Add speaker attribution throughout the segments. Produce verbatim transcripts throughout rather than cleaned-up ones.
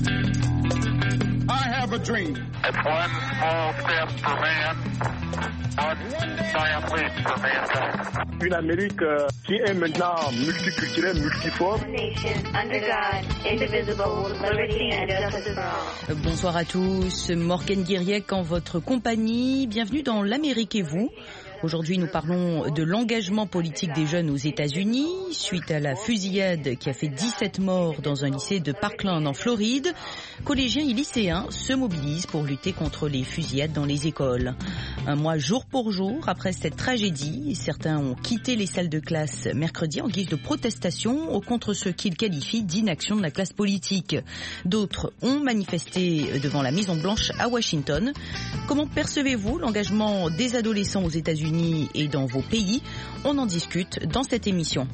Speaker 1: I have a dream.
Speaker 2: It's one small step for man, one giant leap for mankind.
Speaker 3: Une Amérique euh, qui est maintenant multiculturelle, multiforme.
Speaker 4: Nation under God, indivisible, with liberty and justice for all.
Speaker 5: Bonsoir à tous, Morgane Guiriec en votre compagnie. Bienvenue dans l'Amérique et vous. Aujourd'hui, nous parlons de l'engagement politique des jeunes aux États-Unis suite à la fusillade qui a fait dix-sept morts dans un lycée de Parkland en Floride. Collégiens et lycéens se mobilisent pour lutter contre les fusillades dans les écoles. Un mois jour pour jour après cette tragédie, certains ont quitté les salles de classe mercredi en guise de protestation contre ce qu'ils qualifient d'inaction de la classe politique. D'autres ont manifesté devant la Maison-Blanche à Washington. Comment percevez-vous l'engagement des adolescents aux États-Unis et dans vos pays? On en discute dans cette émission.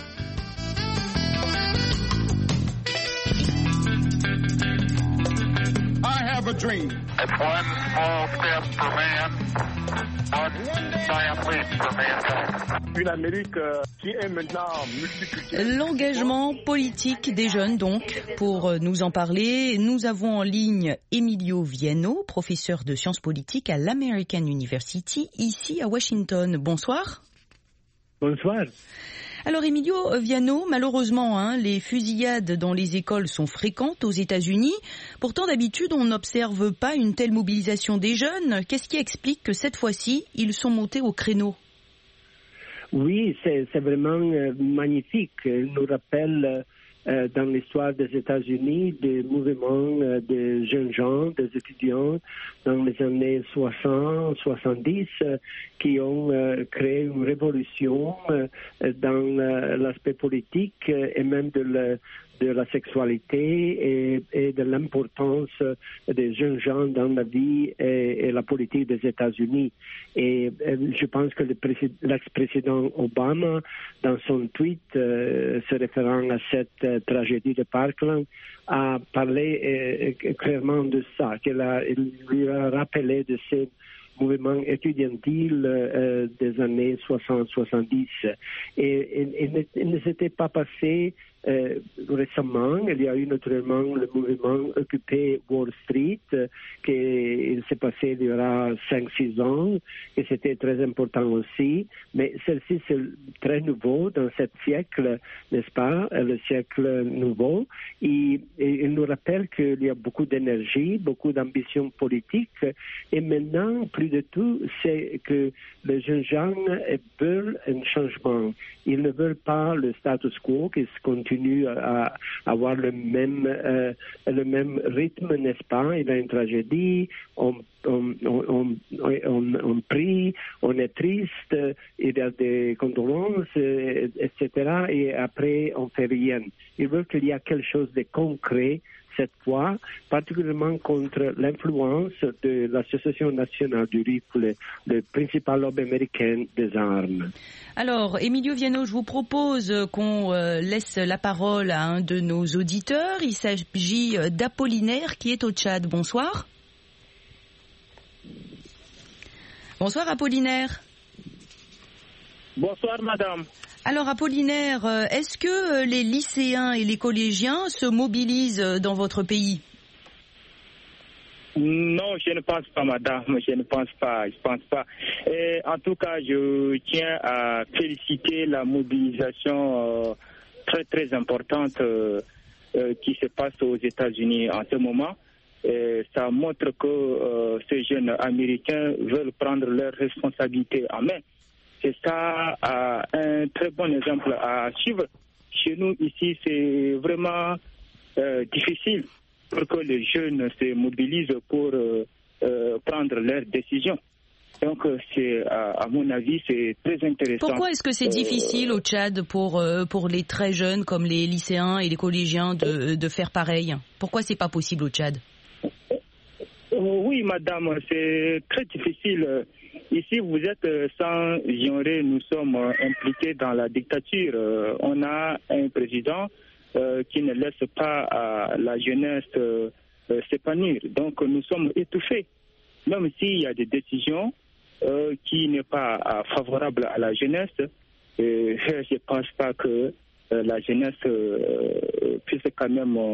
Speaker 1: I have a dream.
Speaker 2: It's one small step for man, one giant leap for mankind.
Speaker 3: Une Amérique euh, qui est maintenant multiculturelle.
Speaker 5: L'engagement politique des jeunes, donc. Pour nous en parler, nous avons en ligne Emilio Viano, professeur de sciences politiques à l'American University, ici à Washington. Bonsoir.
Speaker 6: Bonsoir.
Speaker 5: Alors Emilio Viano, malheureusement, hein, les fusillades dans les écoles sont fréquentes aux États-Unis. Pourtant, d'habitude, on n'observe pas une telle mobilisation des jeunes. Qu'est-ce qui explique que cette fois-ci, ils sont montés au créneau?
Speaker 6: Oui, c'est, c'est vraiment euh, magnifique. Il nous rappelle euh, dans l'histoire des États-Unis des mouvements euh, de jeunes gens, des étudiants dans les années soixante, soixante-dix euh, qui ont euh, créé une révolution euh, dans euh, l'aspect politique euh, et même de la, de la sexualité et, et de l'importance des jeunes gens dans la vie et, et la politique des États-Unis. Et, et je pense que le précéd- l'ex-président Obama, dans son tweet euh, se référant à cette euh, tragédie de Parkland, a parlé euh, clairement de ça, qu'il a, il lui a rappelé de ces mouvement étudiantil euh, des années soixante soixante-dix. Et, et, et il ne s'était pas passé euh, récemment. Il y a eu naturellement le mouvement Occupy Wall Street, euh, qui il s'est passé il y aura cinq six ans, et c'était très important aussi. Mais celle-ci, c'est très nouveau dans ce siècle, n'est-ce pas, le siècle nouveau. Et, et il nous rappelle qu'il y a beaucoup d'énergie, beaucoup d'ambition politique, et maintenant, plus de tout, c'est que les jeunes gens veulent un changement. Ils ne veulent pas le status quo qui continue à avoir le même, euh, le même rythme, n'est-ce pas? Il y a une tragédie, on, on, on, on, on prie, on est triste, il y a des condoléances, et cetera. Et après, on fait rien. Ils veulent qu'il y ait quelque chose de concret cette fois, particulièrement contre l'influence de l'Association nationale du rifle, le principal lobby américain des armes.
Speaker 5: Alors, Emilio Viano, je vous propose qu'on euh, laisse la parole à un de nos auditeurs. Il s'agit d'Apollinaire qui est au Tchad. Bonsoir. Bonsoir Apollinaire.
Speaker 7: Bonsoir madame.
Speaker 5: Alors Apollinaire, est-ce que les lycéens et les collégiens se mobilisent dans votre pays?
Speaker 7: Non, je ne pense pas madame, je ne pense pas, je pense pas. Et en tout cas, je tiens à féliciter la mobilisation euh, très très importante euh, euh, qui se passe aux États-Unis en ce moment. Et ça montre que euh, ces jeunes Américains veulent prendre leurs responsabilités en main. C'est ça euh, un très bon exemple à suivre. Chez nous, ici, c'est vraiment euh, difficile pour que les jeunes se mobilisent pour euh, euh, prendre leurs décisions. Donc, c'est, à, à mon avis, c'est très intéressant.
Speaker 5: Pourquoi est-ce que c'est euh, difficile au Tchad pour, euh, pour les très jeunes, comme les lycéens et les collégiens, de, de faire pareil? Pourquoi c'est pas possible au Tchad?
Speaker 7: Oui, madame, c'est très difficile. Ici, vous êtes sans ignorer, nous sommes impliqués dans la dictature. On a un président euh, qui ne laisse pas à la jeunesse euh, s'épanouir. Donc, nous sommes étouffés. Même s'il y a des décisions euh, qui ne sont pas euh, favorables à la jeunesse, euh, je ne pense pas que euh, la jeunesse euh, puisse quand même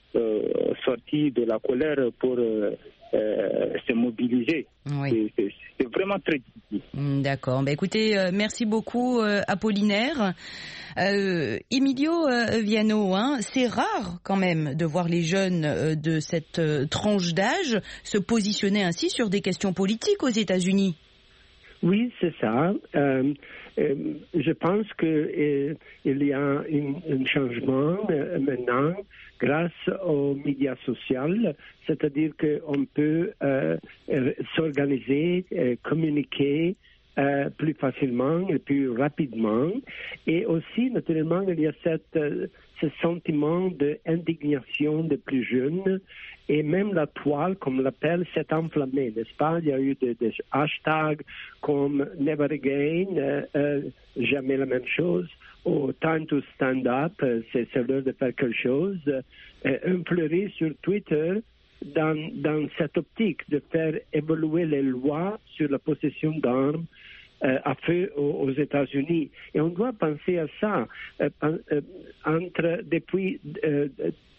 Speaker 7: euh, sorti de la colère pour euh, euh, se mobiliser.
Speaker 5: Oui.
Speaker 7: C'est, c'est, c'est vraiment très difficile.
Speaker 5: D'accord. Bah, écoutez, euh, merci beaucoup euh, Apollinaire. Euh, Emilio euh, Viano, hein, c'est rare quand même de voir les jeunes euh, de cette euh, tranche d'âge se positionner ainsi sur des questions politiques aux États-Unis.
Speaker 6: Oui, c'est ça. Euh, euh, je pense que euh, il y a un changement euh, maintenant grâce aux médias sociaux, c'est-à-dire qu'on peut euh, s'organiser, euh, communiquer euh, plus facilement et plus rapidement. Et aussi, naturellement, il y a cette, euh, ce sentiment d'indignation des plus jeunes. Et même la toile, comme on l'appelle, s'est enflammée, n'est-ce pas? Il y a eu des, des hashtags comme Never Again, euh, euh, jamais la même chose, ou Time to Stand Up, euh, c'est, c'est l'heure de faire quelque chose. Euh, un fleuri sur Twitter dans, dans cette optique de faire évoluer les lois sur la possession d'armes euh, à feu aux, aux États-Unis. Et on doit penser à ça. Euh, euh, entre, depuis... Euh,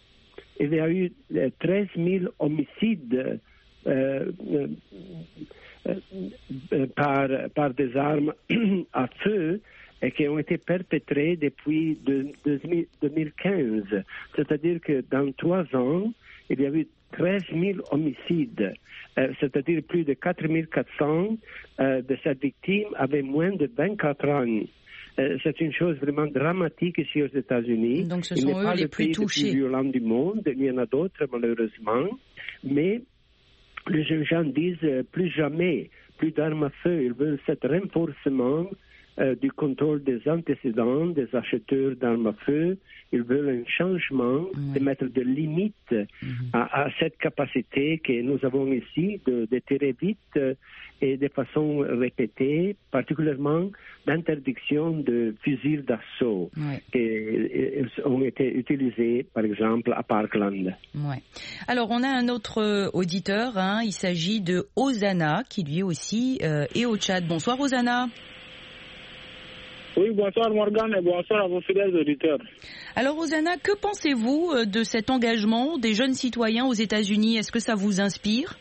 Speaker 6: il y a eu treize mille homicides euh, euh, euh, par, par des armes à feu et qui ont été perpétrés depuis de, de, deux mille quinze. C'est-à-dire que dans trois ans, il y a eu treize mille homicides, euh, c'est-à-dire plus de quatre mille quatre cents euh, de ces victimes avaient moins de vingt-quatre ans. C'est une chose vraiment dramatique ici aux États-Unis.
Speaker 5: Donc ce sont eux
Speaker 6: pas
Speaker 5: les
Speaker 6: le
Speaker 5: plus
Speaker 6: pays
Speaker 5: touchés.
Speaker 6: le plus violent du monde, il y en a d'autres malheureusement, mais les jeunes gens disent euh, plus jamais, plus d'armes à feu. Ils veulent cet renforcement euh, du contrôle des antécédents, des acheteurs d'armes à feu. Ils veulent un changement,
Speaker 5: oui.
Speaker 6: de mettre des limites mm-hmm. à, à cette capacité que nous avons ici de, de tirer vite euh, et de façon répétée, particulièrement d'interdiction de fusils d'assaut
Speaker 5: oui.
Speaker 6: qui ont été utilisés, par exemple, à Parkland.
Speaker 5: Ouais. Alors, on a un autre auditeur, hein, il s'agit de Hosanna, qui lui aussi euh, est au Tchad. Bonsoir Hosanna.
Speaker 7: Oui, bonsoir Morgane et bonsoir à vos fidèles auditeurs.
Speaker 5: Alors Hosanna, que pensez-vous de cet engagement des jeunes citoyens aux États-Unis? Est-ce que ça vous inspire?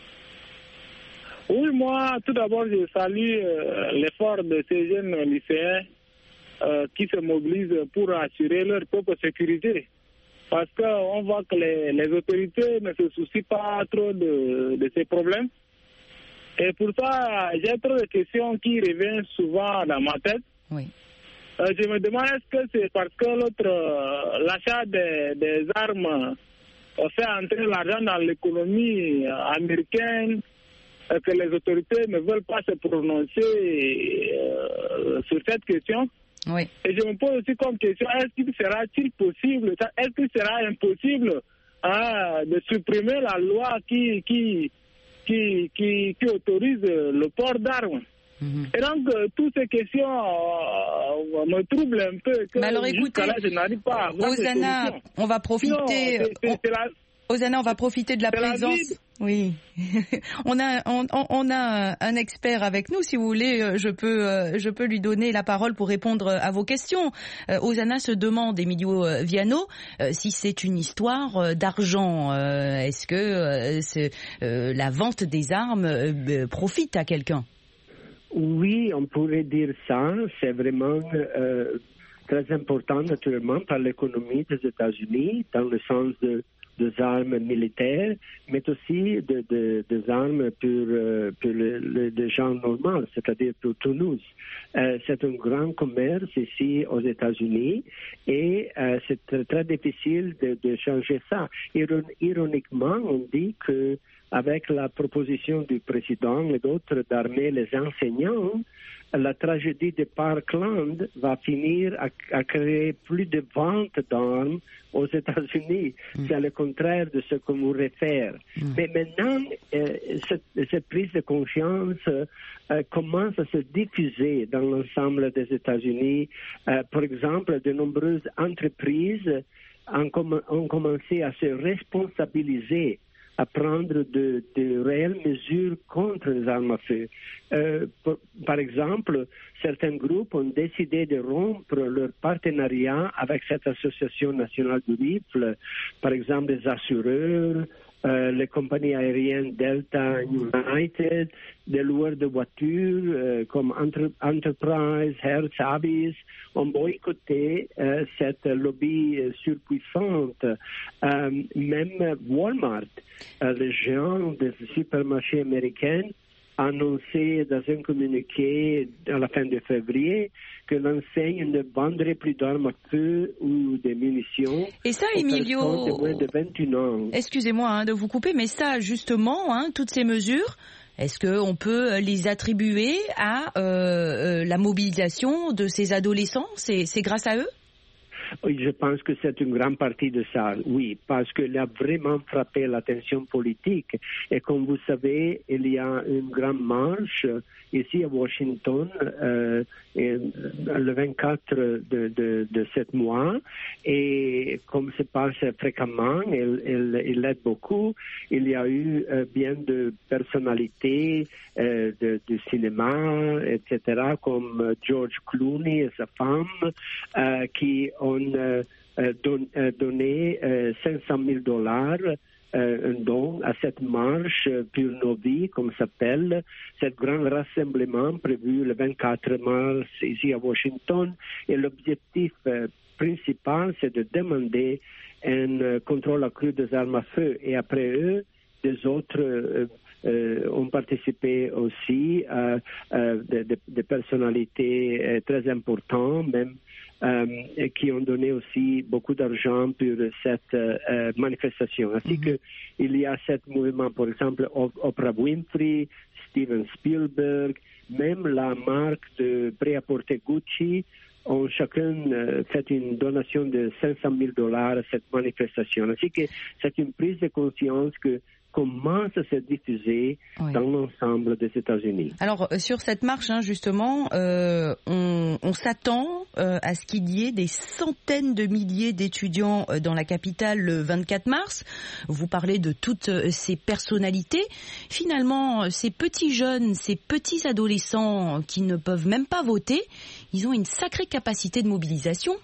Speaker 7: Oui, moi, tout d'abord, je salue euh, l'effort de ces jeunes lycéens euh, qui se mobilisent pour assurer leur propre sécurité. Parce qu'on voit que les, les autorités ne se soucient pas trop de, de ces problèmes. Et pour ça, j'ai trop de questions qui reviennent souvent dans ma tête.
Speaker 5: Oui.
Speaker 7: Euh, je me demande est-ce que c'est parce que l'autre, euh, l'achat des, des armes euh, fait entrer l'argent dans l'économie euh, américaine, euh, que les autorités ne veulent pas se prononcer euh, sur cette question.
Speaker 5: Oui.
Speaker 7: Et je me pose aussi comme question, est-ce qu'il sera-t-il possible, est-ce qu'il sera impossible hein, de supprimer la loi qui, qui, qui, qui, qui autorise le port d'armes? Et donc, euh, toutes ces questions euh, me troublent un peu. Que
Speaker 5: Mais alors écoutez,
Speaker 7: là, je n'arrive pas à avoir
Speaker 5: Hosanna, on va profiter...
Speaker 7: Non, c'est, c'est, c'est la...
Speaker 5: Hosanna, on va profiter de la
Speaker 7: c'est
Speaker 5: présence...
Speaker 7: La
Speaker 5: oui, on a on, on a un expert avec nous. Si vous voulez, je peux je peux lui donner la parole pour répondre à vos questions. Euh, Hosanna se demande, Emilio Viano, euh, si c'est une histoire d'argent. Euh, est-ce que euh, c'est, euh, la vente des armes euh, profite à quelqu'un?
Speaker 6: Oui, on pourrait dire ça. C'est vraiment euh, très important, naturellement, par l'économie des États-Unis, dans le sens de des armes militaires, mais aussi de, de, des armes pour, euh, pour le, le, les gens normaux, c'est-à-dire pour tout nous. Euh, c'est un grand commerce ici aux États-Unis et euh, c'est très, très difficile de, de changer ça. Iron, ironiquement, on dit que avec la proposition du président et d'autres d'armer les enseignants, la tragédie de Parkland va finir à, à créer plus de ventes d'armes aux États-Unis. Mm. C'est le contraire de ce qu'on vous réfère. Mm. Mais maintenant, euh, cette, cette prise de conscience euh, commence à se diffuser dans l'ensemble des États-Unis. Euh, par exemple, de nombreuses entreprises ont, com- ont commencé à se responsabiliser à prendre de, de réelles mesures contre les armes à feu. Euh, pour, par exemple, certains groupes ont décidé de rompre leur partenariat avec cette association nationale du rifle, par exemple les assureurs, Euh, les compagnies aériennes Delta United, des loueurs de voitures euh, comme Entre- Enterprise, Hertz, Avis ont boycotté euh, cette lobby euh, surpuissante. Euh, même Walmart, euh, le géant des supermarchés américains, a annoncé dans un communiqué à la fin de février que l'enseigne ne vendrait plus d'armes à feu ou de munitions.
Speaker 5: Et ça, Emilio,
Speaker 6: de moins de vingt et un ans.
Speaker 5: Excusez-moi hein, de vous couper, mais ça, justement, hein, toutes ces mesures, est-ce qu'on peut les attribuer à euh, euh, la mobilisation de ces adolescents? C'est, c'est grâce à eux?
Speaker 6: Oui, je pense que c'est une grande partie de ça, oui, parce qu'il a vraiment frappé l'attention politique. Et comme vous savez, il y a une grande marche ici à Washington euh, et, le vingt-quatre de, de, de ce mois. Et comme se passe fréquemment, il, il, il aide beaucoup. Il y a eu euh, bien de personnalités euh, de, du cinéma, et cetera, comme George Clooney et sa femme, euh, qui ont Euh, euh, don, euh, donné euh, cinq cent mille dollars euh, un don à cette marche euh, pour nos vies, comme s'appelle, ce grand rassemblement prévu le vingt-quatre mars ici à Washington. Et l'objectif euh, principal, c'est de demander un euh, contrôle accru des armes à feu. Et après eux, des autres euh, euh, ont participé aussi, euh, euh, des de, de personnalités euh, très importantes, même Euh, qui ont donné aussi beaucoup d'argent pour cette euh, manifestation. Ainsi mm-hmm. que il y a ce mouvement, par exemple, Oprah Winfrey, Steven Spielberg, même la marque de prêt-à-porter Gucci ont chacun euh, fait une donation de cinq cent mille dollars à cette manifestation. Ainsi que c'est une prise de conscience que commence à se diffuser oui. dans l'ensemble des États-Unis.
Speaker 5: Alors, sur cette marche, hein, justement, euh, on, on s'attend euh, à ce qu'il y ait des centaines de milliers d'étudiants euh, dans la capitale le vingt-quatre mars. Vous parlez de toutes euh, ces personnalités. Finalement, ces petits jeunes, ces petits adolescents qui ne peuvent même pas voter, ils ont une sacrée capacité de mobilisation.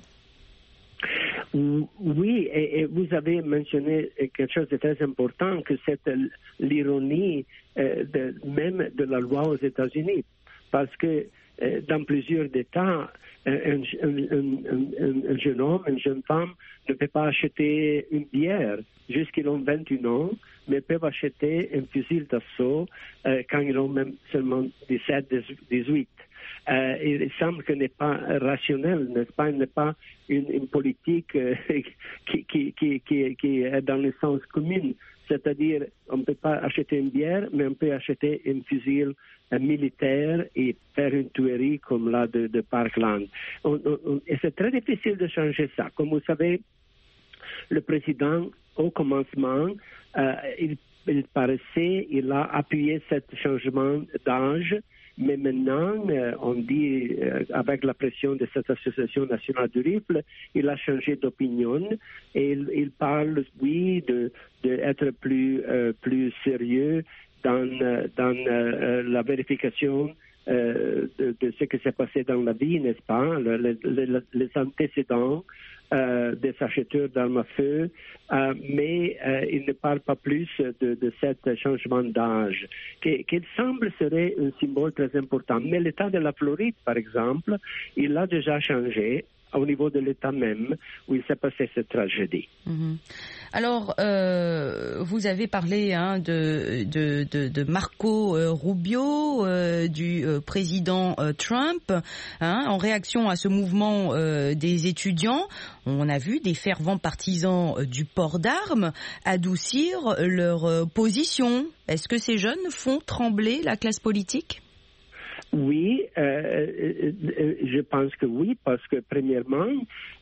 Speaker 6: Oui, et, et vous avez mentionné quelque chose de très important, que c'est l'ironie euh, de, même de la loi aux États-Unis, parce que euh, dans plusieurs États, un, un, un, un, un jeune homme, une jeune femme ne peut pas acheter une bière jusqu'ils ont vingt et un ans, mais peuvent acheter un fusil d'assaut euh, quand ils ont même seulement dix-sept, dix-huit. Euh, il semble que n'est pas rationnel, n'est-ce pas, n'est pas une, une politique euh, qui, qui, qui, qui, qui est dans le sens commun. C'est-à-dire, on ne peut pas acheter une bière, mais on peut acheter un fusil euh, militaire et faire une tuerie comme là de, de Parkland. On, on, et c'est très difficile de changer ça. Comme vous savez, le président, au commencement, euh, il, il paraissait, il a appuyé ce changement d'âge. Mais maintenant, euh, on dit, euh, avec la pression de cette association nationale du rifle, il a changé d'opinion et il, il parle, oui, de, de être plus, euh, plus sérieux dans, dans euh, la vérification euh, de, de ce qui s'est passé dans la vie, n'est-ce pas, le, le, le, les antécédents euh, des acheteurs d'armes à feu, euh, mais euh, il ne parle pas plus de, de ce changement d'âge, qui, qui semble serait un symbole très important. Mais l'État de la Floride, par exemple, il a déjà changé au niveau de l'État même où il s'est passé cette tragédie.
Speaker 5: Mmh. Alors, euh, vous avez parlé hein, de, de, de, de Marco euh, Rubio, euh, du euh, président euh, Trump, hein, en réaction à ce mouvement euh, des étudiants. On a vu des fervents partisans euh, du port d'armes adoucir leur euh, position. Est-ce que ces jeunes font trembler la classe politique ?
Speaker 6: Oui, euh, je pense que oui, parce que premièrement,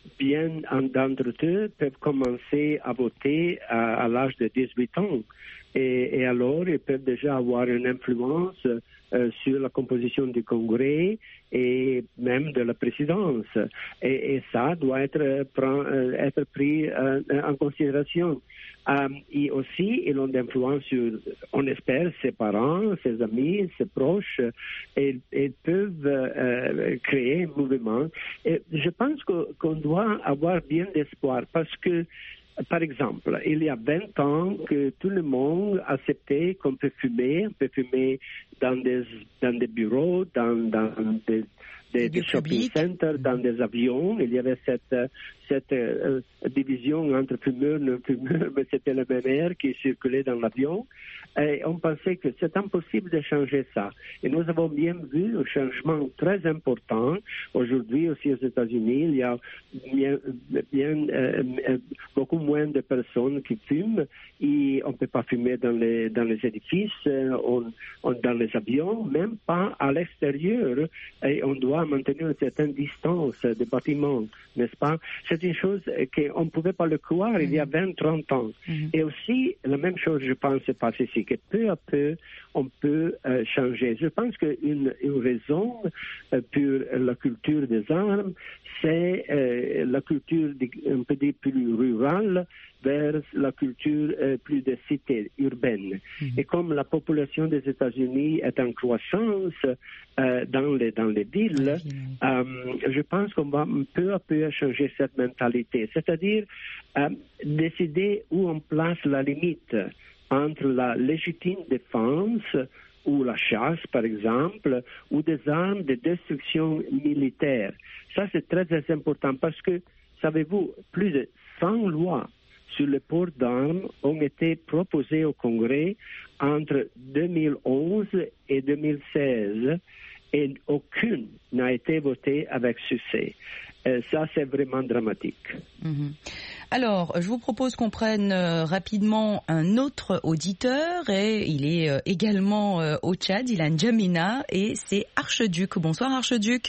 Speaker 6: bien d'entre eux peuvent commencer à voter à, à l'âge de dix-huit ans. Et, et alors, ils peuvent déjà avoir une influence euh, sur la composition du Congrès et même de la présidence. Et, et ça doit être, prend, euh, être pris euh, en considération. Euh, et aussi, ils ont d'influence sur, on espère, ses parents, ses amis, ses proches. Et ils peuvent euh, créer un mouvement. Et je pense que, qu'on doit avoir bien d'espoir parce que, par exemple, il y a vingt ans que tout le monde acceptait qu'on peut fumer, on peut fumer dans des, dans des bureaux, dans, dans des, des, des shopping centers, dans des avions. Il y avait cette, cette euh, division entre fumeurs et non-fumeurs, mais c'était le même air qui circulait dans l'avion. Et on pensait que c'est impossible de changer ça. Et nous avons bien vu un changement très important. Aujourd'hui, aussi aux États-Unis, il y a bien, bien, euh, beaucoup moins de personnes qui fument. Et on ne peut pas fumer dans les, dans les édifices, on, on, dans les avions, même pas à l'extérieur. Et on doit maintenir une certaine distance des bâtiments, n'est-ce pas? C'est une chose qu'on ne pouvait pas le croire mm-hmm. il y a vingt, trente ans. Mm-hmm. Et aussi, la même chose, je pense, se passe ici, que peu à peu, on peut euh, changer. Je pense qu'une une raison euh, pour la culture des armes, c'est euh, la culture, on peut dire, plus rurale vers la culture euh, plus de cité urbaine. Mm-hmm. Et comme la population des États-Unis est en croissance euh, dans, les, dans les villes, mm-hmm. euh, je pense qu'on va peu à peu changer cette mentalité. C'est-à-dire euh, décider où on place la limite entre la légitime défense ou la chasse, par exemple, ou des armes de destruction militaire. Ça, c'est très, très important parce que, savez-vous, plus de cent lois sur le port d'armes ont été proposées au Congrès entre deux mille onze et deux mille seize et aucune n'a été votée avec succès. Euh, ça, c'est vraiment dramatique.
Speaker 5: Mmh. Alors, je vous propose qu'on prenne euh, rapidement un autre auditeur et il est euh, également euh, au Tchad, il a N'Djamena et c'est Archiduc. Bonsoir Archiduc.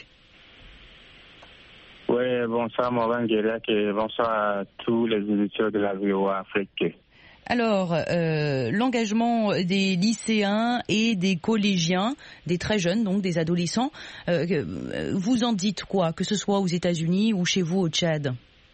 Speaker 8: Oui, bonsoir Morgan Guélac et bonsoir à tous les auditeurs de la V O A Afrique.
Speaker 5: Alors, euh, l'engagement des lycéens et des collégiens, des très jeunes, donc des adolescents, euh, vous en dites quoi, que ce soit aux États-Unis ou chez vous au Tchad?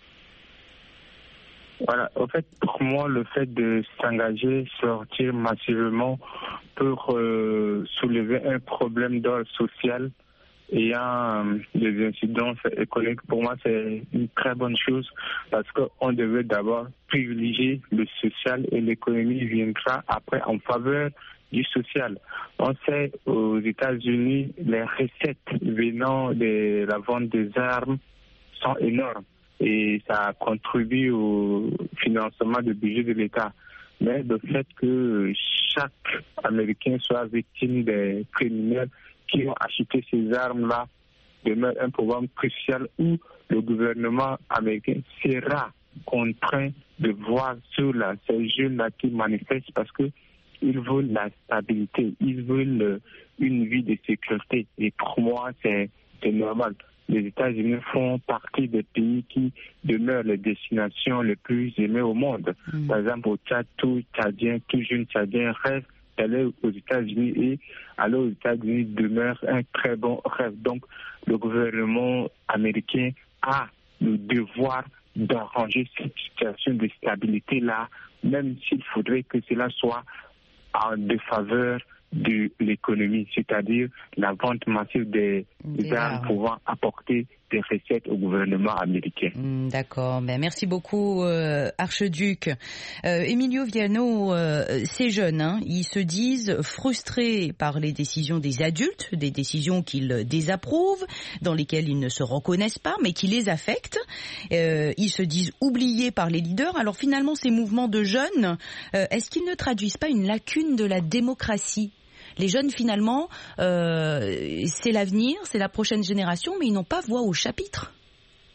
Speaker 8: Voilà, en fait, pour moi, le fait de s'engager, sortir massivement pour euh, soulever un problème d'ordre social ayant euh, des incidences économiques, pour moi, c'est une très bonne chose parce qu'on devait d'abord privilégier le social et l'économie viendra après en faveur du social. On sait aux États-Unis, les recettes venant de la vente des armes sont énormes et ça contribue au financement du budget de l'État. Mais le fait que chaque Américain soit victime des criminels qui ont acheté ces armes-là demeure un problème crucial où le gouvernement américain sera contraint de voir sur la, ces jeunes-là qui manifestent parce qu'ils veulent la stabilité, ils veulent une vie de sécurité. Et pour moi, c'est, c'est normal. Les États-Unis font partie des pays qui demeurent les destinations les plus aimées au monde. Mmh. Par exemple, au Tchad, tout Tchadien, tout jeune Tchadien rêve d'aller aux États-Unis et aller aux États-Unis demeure un très bon rêve. Donc, le gouvernement américain a le devoir d'arranger cette situation de stabilité-là, même s'il faudrait que cela soit en défaveur de l'économie, c'est-à-dire la vente massive des, des armes pouvant apporter des recettes au gouvernement américain.
Speaker 5: Mmh, d'accord, ben, merci beaucoup euh, Archiduc. Euh, Emilio Viano, euh, ces jeunes, hein, ils se disent frustrés par les décisions des adultes, des décisions qu'ils désapprouvent, dans lesquelles ils ne se reconnaissent pas, mais qui les affectent. Euh, ils se disent oubliés par les leaders. Alors finalement, ces mouvements de jeunes, euh, est-ce qu'ils ne traduisent pas une lacune de la démocratie ? Les jeunes, finalement, euh, c'est l'avenir, c'est la prochaine génération, mais ils n'ont pas voix au chapitre.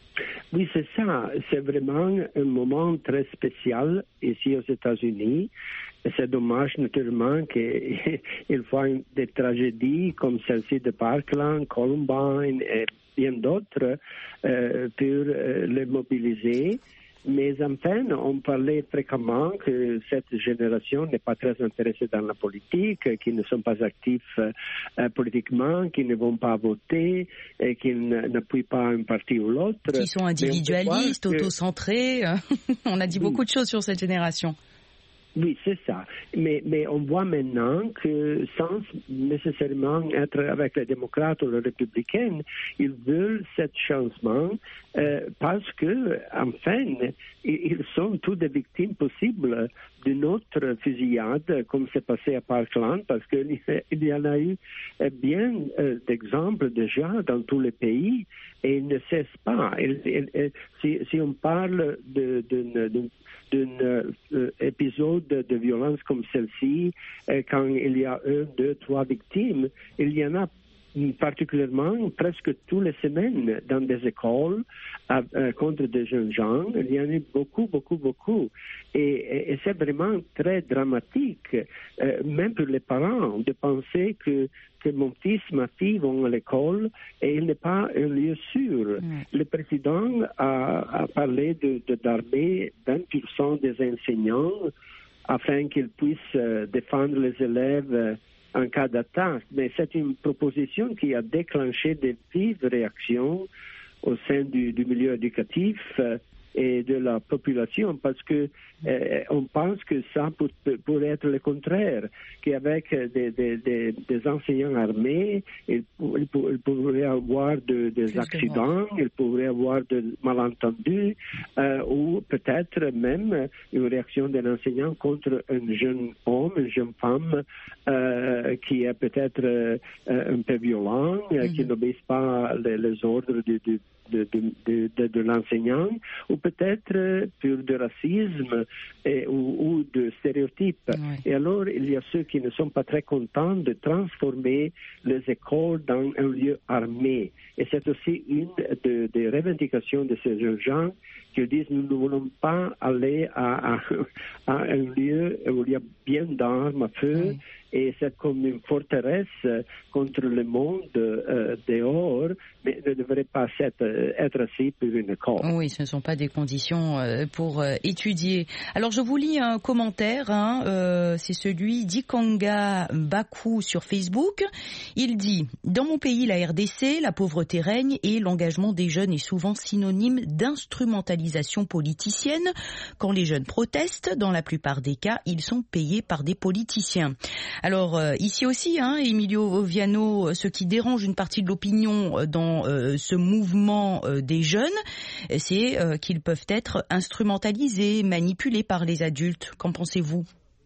Speaker 6: Oui, c'est ça. C'est vraiment un moment très spécial ici aux États-Unis. C'est dommage, naturellement, qu'il faut des tragédies comme celle-ci de Parkland, Columbine et bien d'autres euh, pour euh, les mobiliser. Mais enfin, on parlait fréquemment que cette génération n'est pas très intéressée dans la politique, qu'ils ne sont pas actifs euh, politiquement, qu'ils ne vont pas voter, et qu'ils n'appuient pas un parti ou l'autre.
Speaker 5: Qui sont individualistes, que... autocentrés. On a dit oui. beaucoup de choses sur cette génération.
Speaker 6: Oui, c'est ça. Mais, mais on voit maintenant que sans nécessairement être avec les démocrates ou les républicains, ils veulent ce changement euh, parce que, enfin, ils sont tous des victimes possibles d'une autre fusillade, comme c'est passé à Parkland, parce qu'il y en a eu bien euh, d'exemples déjà dans tous les pays et ils ne cessent pas. Et, et, et, si, si on parle de, de, de d'un euh, épisode de violence comme celle-ci, euh, quand il y a un, deux, trois victimes, il y en a particulièrement presque toutes les semaines dans des écoles à, euh, contre des jeunes gens. Il y en a eu beaucoup, beaucoup, beaucoup. Et, et, et c'est vraiment très dramatique, euh, même pour les parents, de penser que que mon fils, ma fille vont à l'école et il n'est pas un lieu sûr. Mm. Le président a, a parlé de, de d'armer vingt pour cent des enseignants afin qu'ils puissent euh, défendre les élèves euh, en cas d'attaque. Mais c'est une proposition qui a déclenché des vives réactions au sein du, du milieu éducatif euh, et de la population, parce que euh, on pense que ça pour, pourrait être le contraire, qu'avec des, des, des, des enseignants armés, il, il, il pourrait avoir de, des Juste accidents, bon. il pourrait avoir de malentendus, euh, ou peut-être même une réaction d'un enseignant contre un jeune homme, une jeune femme euh, qui est peut-être euh, un peu violent, mm-hmm. qui n'obéisse pas les, les ordres du, du De, de, de, de l'enseignant, ou peut-être pour de racisme et, ou, ou de stéréotypes. Oui. Et alors, il y a ceux qui ne sont pas très contents de transformer les écoles dans un lieu armé. Et c'est aussi une des de revendications de ces jeunes gens qui disent nous ne voulons pas aller à, à, à un lieu où il y a bien d'armes à feu. Oui. Et c'est comme une forteresse contre le monde euh, dehors, mais ne devrait pas être, être ainsi pour une école.
Speaker 5: Oui, ce ne sont pas des conditions euh, pour euh, étudier. Alors, je vous lis un commentaire, hein, euh, c'est celui d'Ikanga Baku sur Facebook. Il dit « Dans mon pays, la R D C, la pauvreté règne et l'engagement des jeunes est souvent synonyme d'instrumentalisation politicienne. Quand les jeunes protestent, dans la plupart des cas, ils sont payés par des politiciens. » Alors euh, ici aussi, hein, Emilio Viano, ce qui dérange une partie de l'opinion dans euh, ce mouvement euh, des jeunes, c'est euh, qu'ils peuvent être instrumentalisés, manipulés par les adultes. Qu'en pensez-vous ?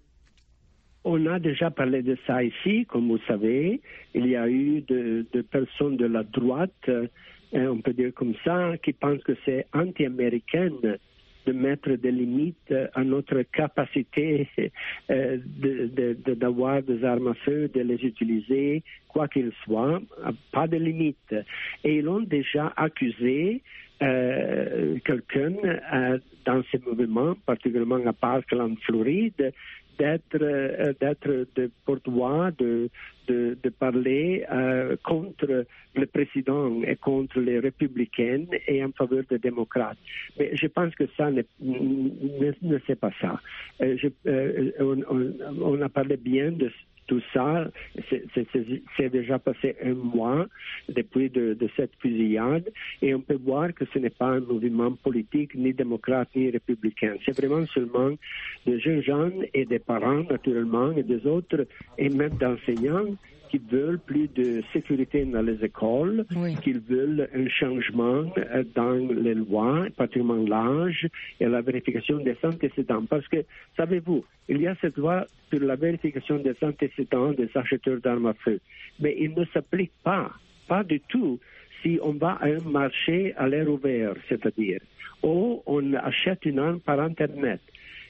Speaker 6: On a déjà parlé de ça ici, comme vous savez. Il y a eu de, de personnes de la droite, euh, on peut dire comme ça, qui pensent que c'est anti-américaine de mettre des limites à notre capacité euh, de, de, de, d'avoir des armes à feu, de les utiliser, quoi qu'il soit, pas de limites. Et ils ont déjà accusé euh, quelqu'un euh, dans ce mouvement, particulièrement à Parkland, Floride, d'être, euh, d'être de porte-voix, de, de, de parler euh, contre le président et contre les républicains et en faveur des démocrates. Mais je pense que ça ne, ne, ne c'est pas ça. Euh, je, euh, on, on, on a parlé bien de tout ça, c'est, c'est, c'est déjà passé un mois depuis de, de cette fusillade et on peut voir que ce n'est pas un mouvement politique, ni démocrate, ni républicain. C'est vraiment seulement des jeunes gens et des parents, naturellement, et des autres, et même d'enseignants qui veulent plus de sécurité dans les écoles, oui. qui veulent un changement dans les lois, particulièrement l'âge et la vérification des antécédents. Parce que, savez-vous, il y a cette loi sur la vérification des antécédents des acheteurs d'armes à feu, mais il ne s'applique pas, pas du tout, si on va à un marché à l'air ouvert, c'est-à-dire, ou on achète une arme par Internet.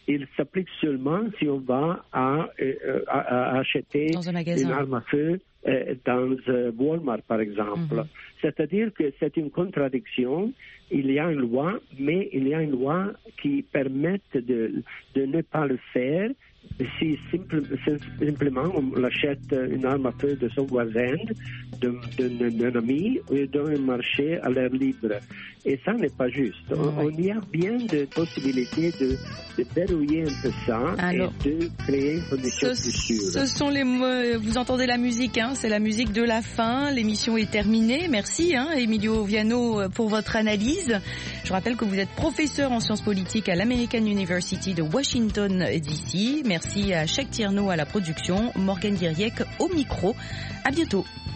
Speaker 6: il s'applique seulement si on va à, à, à acheter une arme à feu dans Walmart, par exemple. Mm-hmm. C'est-à-dire que c'est une contradiction. Il y a une loi, mais il y a une loi qui permet de, de ne pas le faire si simple, simplement on achète une arme à feu de son voisin, d'un ami, ou d'un marché à l'air libre. Et ça n'est pas juste. On, on y a bien de possibilités de, de verrouiller un peu ça. Alors, et de créer une condition plus sûre.
Speaker 5: Ce sont les mots, vous entendez la musique, hein, c'est la musique de la fin. L'émission est terminée. Merci, hein, Emilio Viano, pour votre analyse. Je rappelle que vous êtes professeur en sciences politiques à l'American University de Washington, D C. Merci à Cheikh Tierno à la production, Morgane Diriek au micro. À bientôt.